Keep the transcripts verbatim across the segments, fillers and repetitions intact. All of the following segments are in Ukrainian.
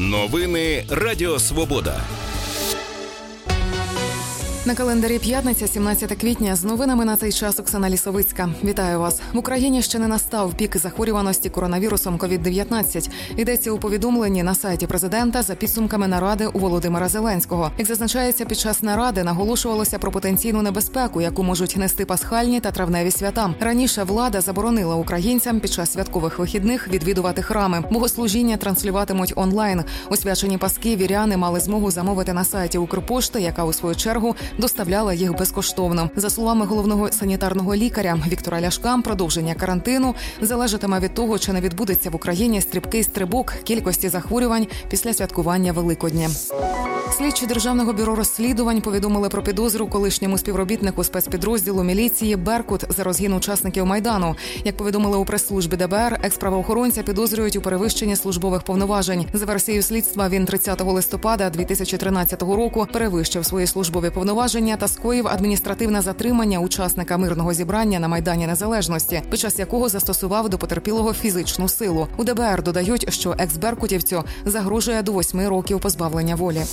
Новини Радіо Свобода. На календарі п'ятниця, сімнадцяте квітня. З новинами на цей час Оксана Лісовицька. Вітаю вас. В Україні ще не настав пік захворюваності коронавірусом ковід дев'ятнадцять. Йдеться у повідомленні на сайті президента за підсумками наради у Володимира Зеленського. Як зазначається, під час наради наголошувалося про потенційну небезпеку, яку можуть нести пасхальні та травневі свята. Раніше влада заборонила українцям під час святкових вихідних відвідувати храми. Богослужіння транслюватимуть онлайн. Освячені паски віряни мали змогу замовити на сайті Укрпошти, яка у свою чергу доставляла їх безкоштовно. За словами головного санітарного лікаря Віктора Ляшка, продовження карантину залежатиме від того, чи не відбудеться в Україні стрибкий стрибок кількості захворювань після святкування Великодня. Слідчі Державного бюро розслідувань повідомили про підозру колишньому співробітнику спецпідрозділу міліції «Беркут» за розгін учасників Майдану. Як повідомили у прес-службі де бе ер, екс-правоохоронця підозрюють у перевищенні службових повноважень. За версією слідства, він тридцятого листопада дві тисячі тринадцятого року перевищив свої службові повноваження та скоїв адміністративне затримання учасника мирного зібрання на Майдані Незалежності, під час якого застосував до потерпілого фізичну силу. У де бе ер додають, що екс-беркутівцю загрожує до восьми років позбавлення волі.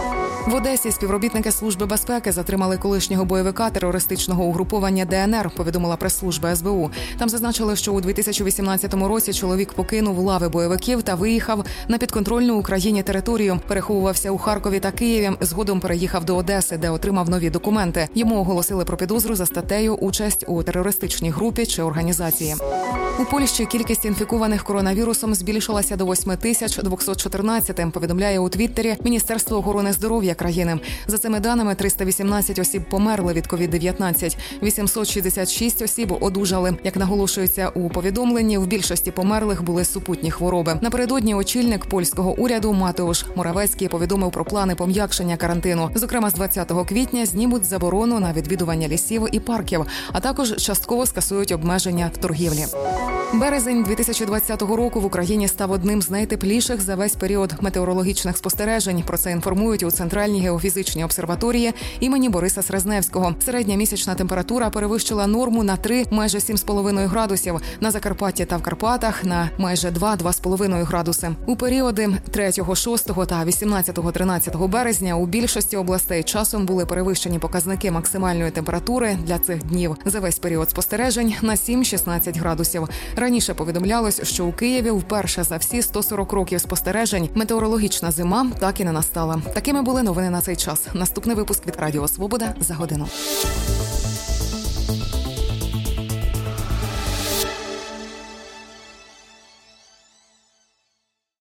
В Одесі співробітники Служби безпеки затримали колишнього бойовика терористичного угруповання де ен ер, повідомила прес-служба ес бе у. Там зазначили, що у дві тисячі вісімнадцятому році чоловік покинув лави бойовиків та виїхав на підконтрольну Україні територію. Переховувався у Харкові та Києві, згодом переїхав до Одеси, де отримав нові документи. Йому оголосили про підозру за статтею «Участь у терористичній групі чи організації». У Польщі кількість інфікованих коронавірусом збільшилася до восьми тисяч двохсот чотирнадцяти, повідомляє у Твіттері Міністерство охорони здоров'я країни. За цими даними, триста вісімнадцять осіб померли від ковід дев'ятнадцять, вісімсот шістдесят шість осіб одужали. Як наголошується у повідомленні, в більшості померлих були супутні хвороби. Напередодні очільник польського уряду Матеуш Моравецький повідомив про плани пом'якшення карантину. Зокрема, з двадцятого квітня знімуть заборону на відвідування лісів і парків, а також частково скасують обмеження в торгівлі. Березень дві тисячі двадцятого року в Україні став одним з найтепліших за весь період метеорологічних спостережень. Про це інформують у Центральній геофізичній обсерваторії імені Бориса Срезневського. Середня місячна температура перевищила норму на три, майже сім з половиною градусів. На Закарпатті та в Карпатах на майже два-два з половиною градуси. У періоди третього, шостого та вісімнадцятого, тринадцятого березня у більшості областей часом були перевищені показники максимальної температури для цих днів. За весь період спостережень на сім-шістнадцять градусів. Раніше повідомлялось, що у Києві вперше за всі сто сорок років спостережень метеорологічна зима так і не настала. Такими були новини на цей час. Наступний випуск від Радіо Свобода за годину.